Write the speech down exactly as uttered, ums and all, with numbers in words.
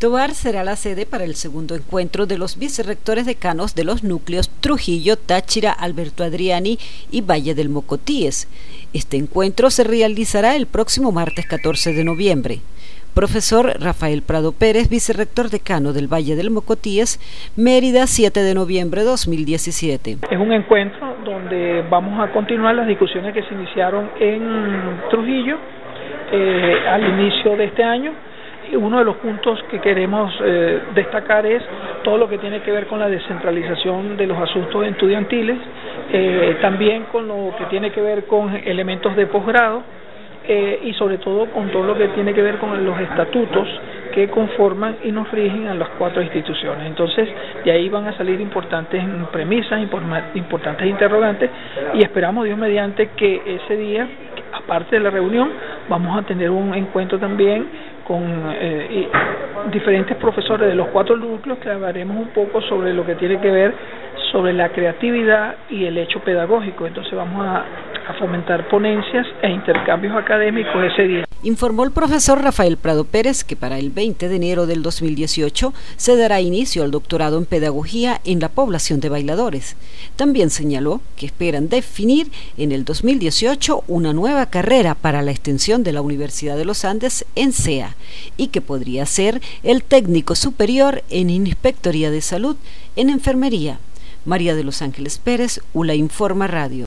Tovar será la sede para el segundo encuentro de los vicerrectores decanos de los núcleos Trujillo, Táchira, Alberto Adriani y Valle del Mocotíes. Este encuentro se realizará el próximo martes catorce de noviembre. Profesor Rafael Prado Pérez, vicerrector decano del Valle del Mocotíes, Mérida, siete de noviembre de dos mil diecisiete. Es un encuentro donde vamos a continuar las discusiones que se iniciaron en Trujillo eh, al inicio de este año. Y uno de los puntos que queremos eh, destacar es todo lo que tiene que ver con la descentralización de los asuntos estudiantiles, eh, también con lo que tiene que ver con elementos de posgrado, Eh, y sobre todo con todo lo que tiene que ver con los estatutos que conforman y nos rigen a las cuatro instituciones. Entonces, de ahí van a salir importantes premisas, importantes interrogantes, y esperamos, Dios mediante, que ese día, aparte de la reunión, vamos a tener un encuentro también con eh, diferentes profesores de los cuatro núcleos, que hablaremos un poco sobre lo que tiene que ver sobre la creatividad y el hecho pedagógico. Entonces vamos a, a fomentar ponencias e intercambios académicos ese día. Informó el profesor Rafael Prado Pérez que para el veinte de enero del dos mil dieciocho se dará inicio al doctorado en pedagogía en la población de bailadores. También señaló que esperan definir en el dos mil dieciocho una nueva carrera para la extensión de la Universidad de los Andes en C E A y que podría ser el técnico superior en Inspectoría de Salud en Enfermería. María de los Ángeles Pérez, ULA Informa Radio.